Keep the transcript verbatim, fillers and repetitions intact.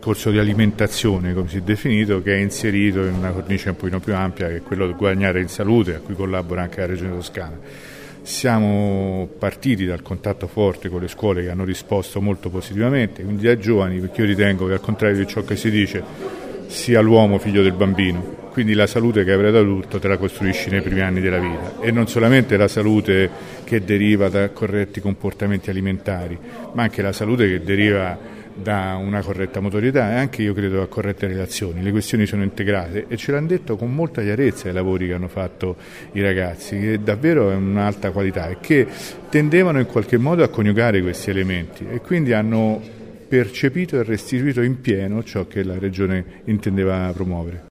percorso di alimentazione, come si è definito, che è inserito in una cornice un pochino più ampia, che è quello di guadagnare in salute, a cui collabora anche la Regione Toscana. Siamo partiti dal contatto forte con le scuole che hanno risposto molto positivamente, quindi dai giovani, perché io ritengo che al contrario di ciò che si dice sia l'uomo figlio del bambino, quindi la salute che avrai da adulto te la costruisci nei primi anni della vita, e non solamente la salute che deriva da corretti comportamenti alimentari, ma anche la salute che deriva da una corretta motorietà e anche, io credo, da corrette relazioni. Le questioni sono integrate e ce l'hanno detto con molta chiarezza i lavori che hanno fatto i ragazzi, che davvero è un'alta qualità e che tendevano in qualche modo a coniugare questi elementi, e quindi hanno percepito e restituito in pieno ciò che la Regione intendeva promuovere.